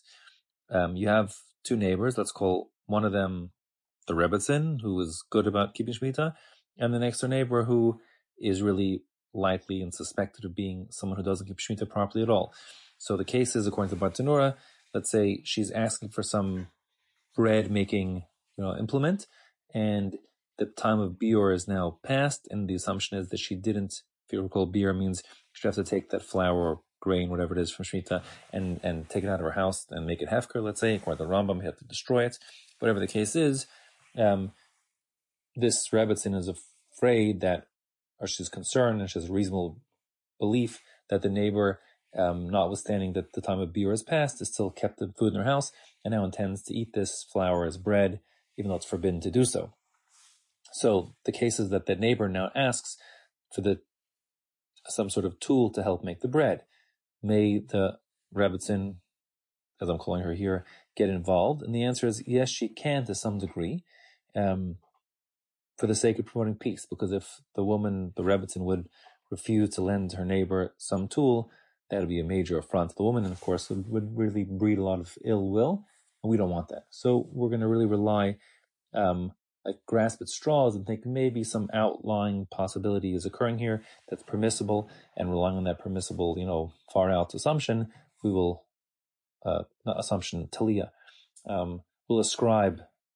You have two neighbors. Let's call one of them the Rebbetzin, who is good about keeping Shemitah, and the next door neighbor who is really likely and suspected of being someone who doesn't keep Shemitah properly at all. So the case is, according to Bartanura, let's say she's asking for some bread-making, you know, implement, and the time of biur is now past, and the assumption is that she didn't, if you recall, biur means she'd have to take that flour or grain, whatever it is, from Shemitah, and, and take it out of her house and make it hefker, let's say, according to the Rambam, he had to destroy it. Whatever the case is, um, this Rebbetzin is afraid that, or she's concerned, and she has a reasonable belief that the neighbor, um, notwithstanding that the time of biur has passed, has still kept the food in her house and now intends to eat this flour as bread, even though it's forbidden to do so. So the case is that the neighbor now asks for the some sort of tool to help make the bread. May the Rebbetzin, as I'm calling her here, get involved? And the answer is yes, she can to some degree, um, for the sake of promoting peace. Because if the woman, the Rebbetzin, would refuse to lend her neighbor some tool, that would be a major affront to the woman, and of course it would really breed a lot of ill will, and we don't want that. So we're going to really rely, um, like grasp at straws and think maybe some outlying possibility is occurring here that's permissible, and relying on that permissible, you know, far out assumption, we will, uh, not assumption, talia, um, will ascribe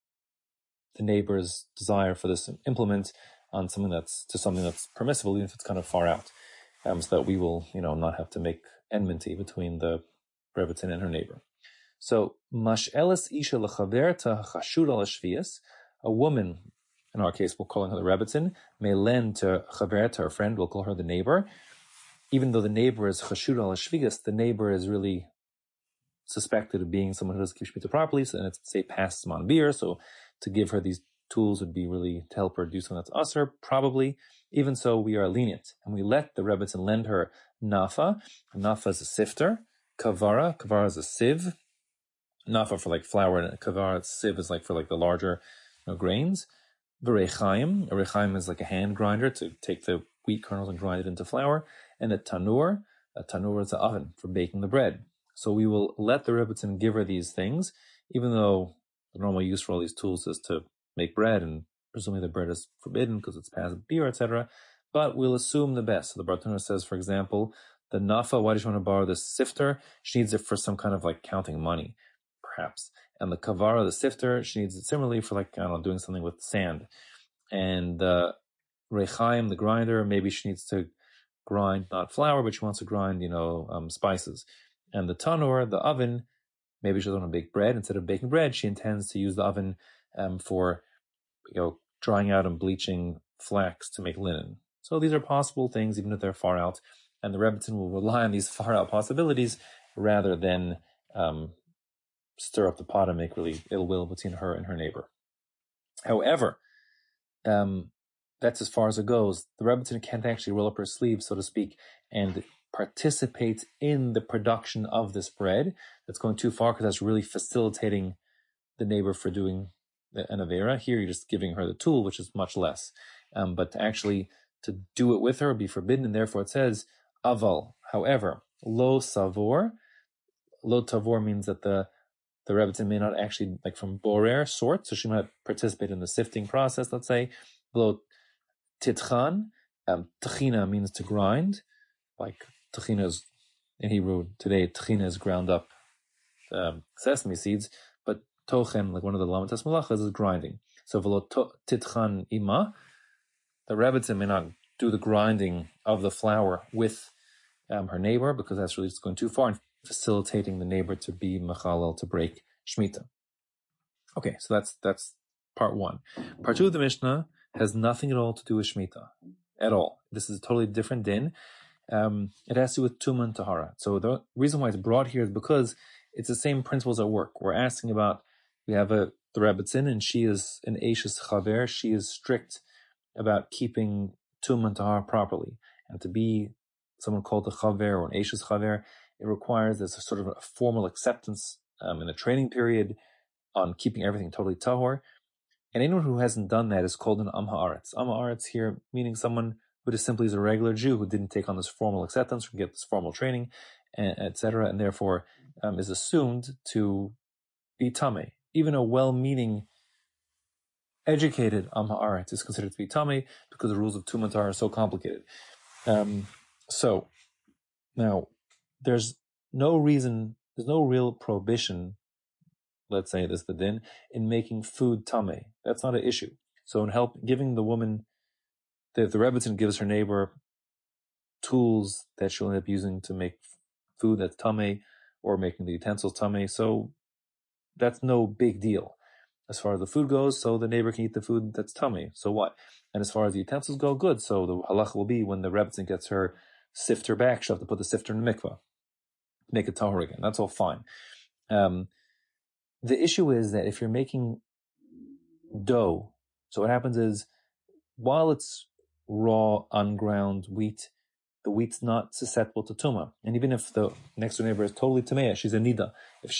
the neighbor's desire for this implement on something that's to something that's permissible, even if it's kind of far out, um, so that we will, you know, not have to make enmity between the Rebbetzin and her neighbor. So, mash'eles isha lechaverta chashud al shvius, a woman, in our case, we're calling her the Rebbetzin, may lend to chaverta, her friend, we'll call her the neighbor, even though the neighbor is chashud al shvius, the neighbor is really suspected of being someone who doesn't keep Shemitah properly, so, and it's, say, past Zman Bir, so to give her these tools would be really to help her do something that's usher, probably. Even so, we are lenient, and we let the Rebbetzin lend her nafa. Nafa is a sifter. Kavara, kavara is a sieve. Nafa for like flour, and kavara, sieve is like for like the larger, you know, grains. V'rechaim, a rechaim is like a hand grinder to take the wheat kernels and grind it into flour. And a tanur, a tanur is the oven for baking the bread. So we will let the Rebbetzin give her these things, even though the normal use for all these tools is to make bread, and presumably the bread is forbidden because it's past beer, et cetera. But we'll assume the best. So the Bartenura says, for example, the nafa, why does she want to borrow this sifter? She needs it for some kind of like counting money, perhaps. And the kavara, the sifter, she needs it similarly for like, I don't know, doing something with sand. And the rechaim, the grinder, maybe she needs to grind not flour, but she wants to grind, you know, um, spices. And the tanur, the oven, maybe she doesn't want to bake bread. Instead of baking bread, she intends to use the oven um, for, you know, drying out and bleaching flax to make linen. So these are possible things, even if they're far out. And the Rebbetzin will rely on these far out possibilities rather than um, stir up the pot and make really ill will between her and her neighbor. However, um, that's as far as it goes. The Rebbetzin can't actually roll up her sleeves, so to speak, and participate in the production of this bread. That's going too far because that's really facilitating the neighbor for doing an avera. Here you're just giving her the tool, which is much less. Um, but to actually to do it with her would be forbidden, and therefore it says aval. However, lo savor, lo tavor means that the the Rebbetzin may not actually, like from borer, sort, so she might participate in the sifting process, let's say. Lo titchan, um, tchina means to grind, like tchina is, in Hebrew today, tchina is ground up um, sesame seeds, but tochen, like one of the lamatas malachas, is grinding. So velo titchan ima, the Rebbetzin may not do the grinding of the flour with um, her neighbor, because that's really just going too far and facilitating the neighbor to be mechalel, to break Shemitah. Okay, so that's that's part one. Part two of the Mishnah has nothing at all to do with Shemitah, at all. This is a totally different din. Um, it has to do with Tumah and Tahara. So the reason why it's brought here is because it's the same principles at work. We're asking about, we have a the Rebbetzin, and she is an Eishes Chaver. She is strict about keeping Tumah and Tahara properly. And to be someone called a Chaver or an Eishes Chaver, it requires this sort of a formal acceptance um, in a training period on keeping everything totally tahor. And anyone who hasn't done that is called an Am Haaretz. Am Haaretz here meaning someone who just simply is a regular Jew who didn't take on this formal acceptance or get this formal training, et cetera, and therefore um, is assumed to be Tameh. Even a well-meaning, educated Am Haaretz is considered to be Tameh because the rules of Tumah and Tahara are so complicated. Um, so, now, there's no reason, there's no real prohibition, let's say this is the din, in making food tameh. That's not an issue. So in help, giving the woman, the, the Rebbetzin gives her neighbor tools that she'll end up using to make food that's tameh, or making the utensils tameh, so that's no big deal. As far as the food goes, so the neighbor can eat the food that's tameh, so what? And as far as the utensils go, good. So the halach will be when the Rebbetzin gets her sifter back, she'll have to put the sifter in the mikvah, make it tahor again. That's all fine. Um, the issue is that if you're making dough, so what happens is, while it's raw, unground wheat, the wheat's not susceptible to tumah. And even if the next door neighbor is totally tameh, she's a nida. If she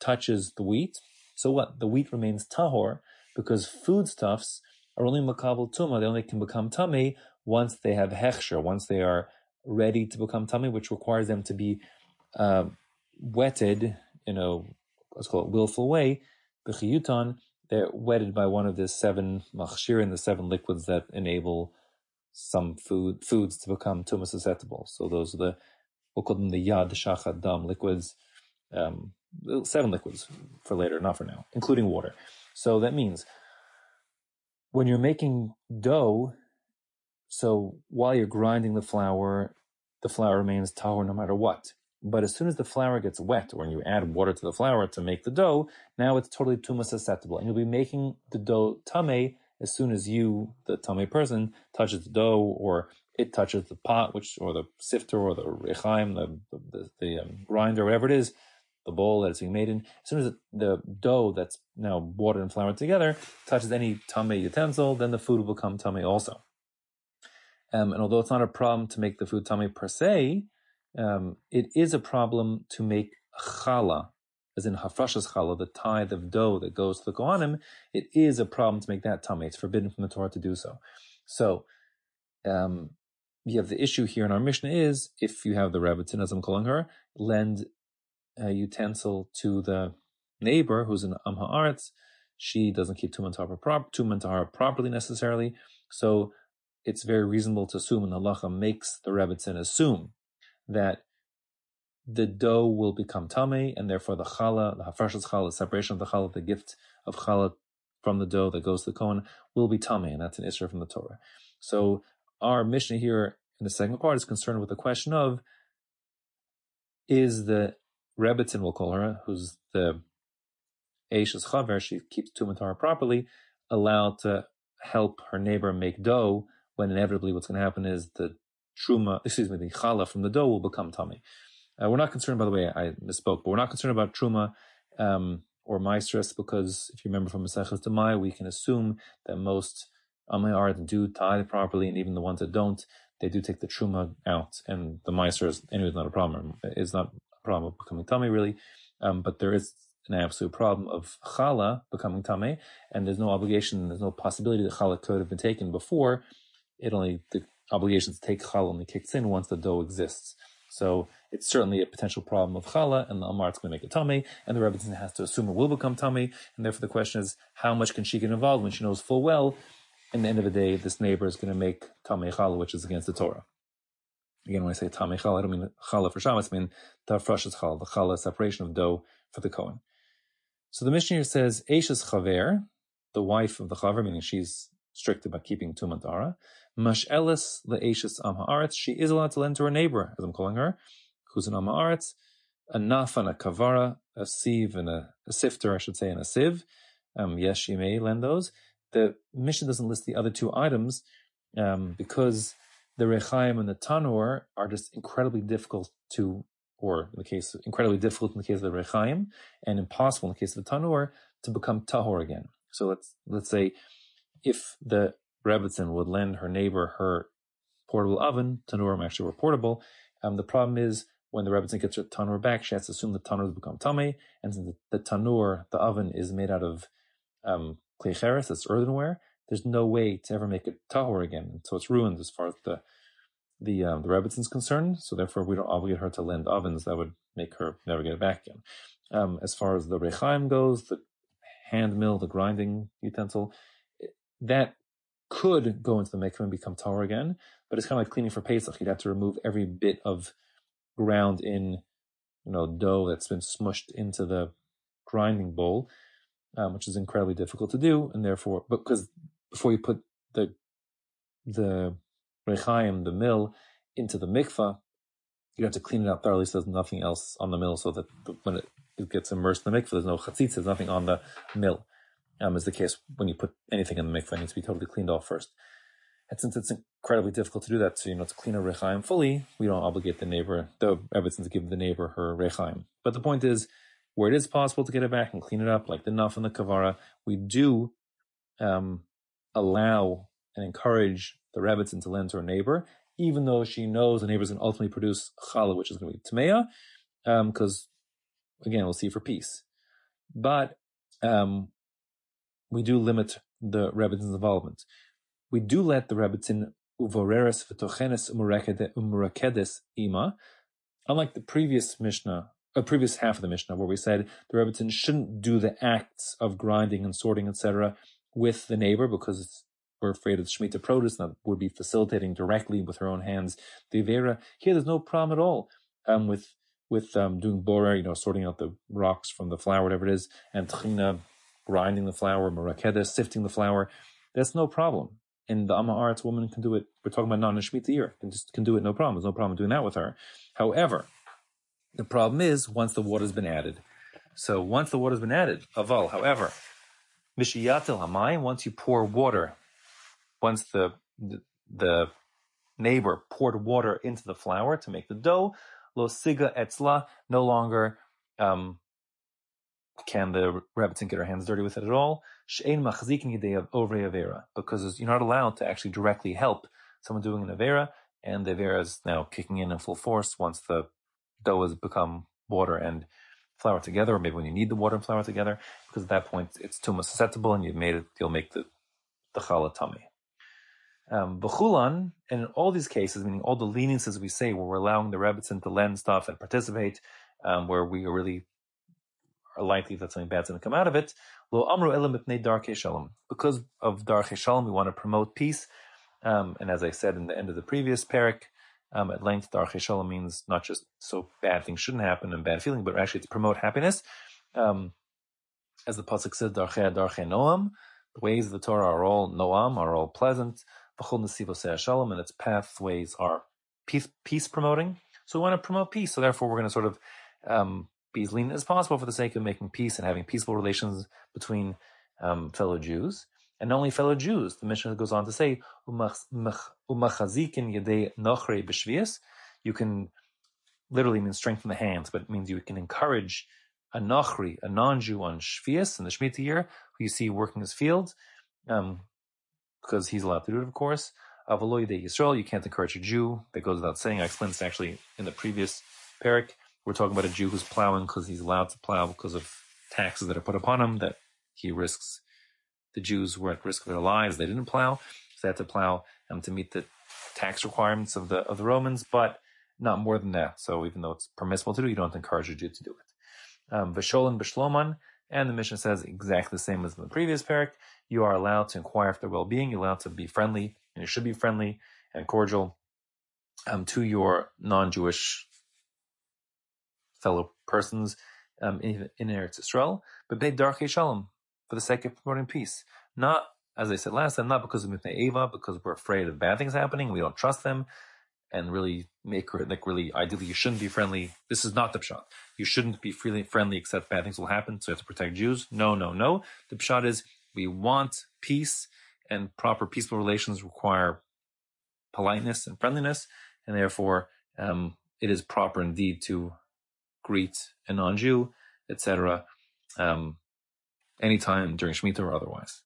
touches the wheat, so what? The wheat remains tahor, because foodstuffs are only makabel tuma. They only can become tummy once they have hechsher, once they are ready to become tummy, which requires them to be uh, wetted in a, let's call it, willful way. B'chiyutan, they're wetted by one of the seven machshirin, the seven liquids that enable some food foods to become tuma susceptible. So those are the, we'll call them the yad, shachad, dam liquids, um, seven liquids for later, not for now, including water. So that means when you're making dough, so while you're grinding the flour, the flour remains tahor no matter what. But as soon as the flour gets wet, or when you add water to the flour to make the dough, now it's totally tuma susceptible. And you'll be making the dough tameh as soon as you, the tameh person, touches the dough, or it touches the pot, which, or the sifter, or the rechaim, the, the, the um, grinder, whatever it is, the bowl that it's being made in. As soon as the dough that's now water and flour together touches any tameh utensil, then the food will become tameh also. Um, and although it's not a problem to make the food tameh per se, um, it is a problem to make challah, as in hafrashas challah, the tithe of dough that goes to the kohanim. It is a problem to make that tameh. It's forbidden from the Torah to do so. So, um, you have the issue here in our Mishnah is, if you have the Rebbetzin, as I'm calling her, lend a utensil to the neighbor who's in Am Haaretz. She doesn't keep Tuman Tahara prop, properly necessarily, so it's very reasonable to assume, and halacha makes the Rebbetzin assume that the dough will become tameh, and therefore the challah, the hafrashas challah, the separation of the challah, the gift of challah from the dough that goes to the kohen, will be tameh, and that's an issur from the Torah. So our Mishnah here in the second part is concerned with the question of, is the Rebbetzin, we'll call her, who's the Eish's chaver, she keeps Tuman Tahara properly, allowed to help her neighbor make dough, when inevitably what's going to happen is the truma, excuse me, the challah from the dough will become tameh. Uh, we're not concerned, by the way, I misspoke, but we're not concerned about truma um, or maestris, because if you remember from Maseches Demai, we can assume that most Amei Art do tithe properly, and even the ones that don't, they do take the truma out, and the maestris, anyway, is not a problem. It's not a problem of becoming tameh, really, um, but there is an absolute problem of challah becoming tameh, and there's no obligation, there's no possibility that challah could have been taken before. It only, the obligation to take challah only kicks in once the dough exists. So it's certainly a potential problem of challah, and the Amar is going to make it tameh, and the Rebbetzin has to assume it will become tameh, and therefore the question is, how much can she get involved when she knows full well, in the end of the day, this neighbor is going to make tameh challah, which is against the Torah. Again, when I say tameh challah, I don't mean challah for Shabbos, I mean tafrashas challah, the challah separation of dough for the Kohen. So the Mishnah here says, Eishes chaver, the wife of the chaver, meaning she's strict about keeping Tuman Tahara, Mash'elis le'eshes Am Haaretz, she is allowed to lend to her neighbor, as I'm calling her, who's an Am Haaretz, a naf and a kavara, a sieve and a, a sifter, I should say, and a sieve. Um, yes, she may lend those. The Mishnah doesn't list the other two items um, because the rechaim and the tanur are just incredibly difficult to, or in the case, incredibly difficult in the case of the rechaim, and impossible in the case of the tanur, to become tahor again. So let's let's say if the Rebbetzin would lend her neighbor her portable oven, tanurim actually were portable. Um, the problem is when the Rebbetzin gets her tanur back, she has to assume the tanur has become tameh, and since the, the tanur, the oven, is made out of um, klei cheres, that's earthenware, there's no way to ever make it tahor again, so it's ruined as far as the the um, the Rebbetzin is concerned. So therefore, we don't obligate her to lend ovens that would make her never get it back again. Um, as far as the rechaim goes, the hand mill, the grinding utensil, that could go into the mikveh and become tahor again, but it's kind of like cleaning for Pesach. You'd have to remove every bit of ground in, you know, dough that's been smushed into the grinding bowl, um, which is incredibly difficult to do, and therefore, because before you put the the rechaim, the mill, into the mikveh, you have to clean it out thoroughly so there's nothing else on the mill, so that when it, it gets immersed in the mikveh, there's no chatzitz, there's nothing on the mill. Um, is the case when you put anything in the mikveh, it needs to be totally cleaned off first. And since it's incredibly difficult to do that, so you know, to clean a rechaim fully, we don't obligate the neighbor, the Rebbetzin, to give the neighbor her rechaim. But the point is, where it is possible to get it back and clean it up, like the naf and the kavara, we do um, allow and encourage the Rebbetzin to lend to her neighbor, even though she knows the neighbor is going to ultimately produce challah, which is going to be tmeya, because, um, again, we'll see for peace. but um, we do limit the Rebbitzin's involvement. We do let the Rebbitzin uvoreres v'tochenes umurakedes ima, unlike the previous Mishnah, a previous half of the Mishnah, where we said the Rebbitzin shouldn't do the acts of grinding and sorting, et cetera, with the neighbor because it's, we're afraid of Shemitah produce, and that would be facilitating directly with her own hands the Avera. Here, there's no problem at all um, with with um, doing borer, you know, sorting out the rocks from the flour, whatever it is, and tchina, grinding the flour, marakedes, sifting the flour. That's no problem. And the Amma Aretz woman can do it. We're talking about non-Shemitah year. Can just can do it, no problem. There's no problem doing that with her. However, the problem is once the water's been added. So once the water's been added, aval. However, mishiyatil hamayim. Once you pour water, once the, the the neighbor poured water into the flour to make the dough, lo siga etzla. No longer um, can the Rebbitzin get her hands dirty with it at all. She'ein machzikin yidei of ovrei avera, because you're not allowed to actually directly help someone doing an avera, and the avera is now kicking in in full force once the dough has become water and flour together, or maybe when you need the water and flour together, because at that point it's too much susceptible, and you've made it. You'll make the the challah tummy. Um, B'chulan, and in all these cases, meaning all the leniences we say, where we're allowing the Rebbitzin to lend stuff and participate, um, where we are really are likely that something bad's going to come out of it, lo amru elam mipnei darkei shalom. Because of darkei shalom, we want to promote peace. Um, and as I said in the end of the previous parak, um, at length, darkei shalom means not just so bad things shouldn't happen and bad feeling, but actually to promote happiness. Um, as the pasuk says, darchei darchei noam, the ways of the Torah are all noam, are all pleasant. V'chol nesivosei shalom, and its pathways are peace, peace promoting. So we want to promote peace. So therefore, we're going to sort of um, be as lenient as possible for the sake of making peace and having peaceful relations between um, fellow Jews. And not only fellow Jews, the Mishnah goes on to say, umachazikin yedei nochrei b'shvius. You can literally mean strengthen the hands, but it means you can encourage a nochri, a non-Jew on shvius in the Shemitah year, who you see working his field, um, because he's allowed to do it, of course. Avalo yedei Yisrael, you can't encourage a Jew. That goes without saying. I explained this actually in the previous parak. We're talking about a Jew who's plowing because he's allowed to plow because of taxes that are put upon him, that he risks. The Jews were at risk of their lives. They didn't plow, so they had to plow um, to meet the tax requirements of the of the Romans, but not more than that. So even though it's permissible to do, you don't encourage a Jew to do it. Um, V'sholan b'shloman, and the Mishnah says exactly the same as in the previous parak. You are allowed to inquire for their well-being. You're allowed to be friendly, and you should be friendly and cordial um, to your non-Jewish fellow persons um, in, in Eretz Yisrael, but be darkei shalom, for the sake of promoting peace. Not, as I said last time, not because of Mipnei Eva, because we're afraid of bad things happening, we don't trust them, and really make, like really, ideally you shouldn't be friendly. This is not the pshat. You shouldn't be freely friendly except bad things will happen, so you have to protect Jews. No, no, no. The pshat is we want peace, and proper peaceful relations require politeness and friendliness, and therefore um, it is proper indeed to greet a non-Jew, et cetera, um, anytime during Shemitah or otherwise.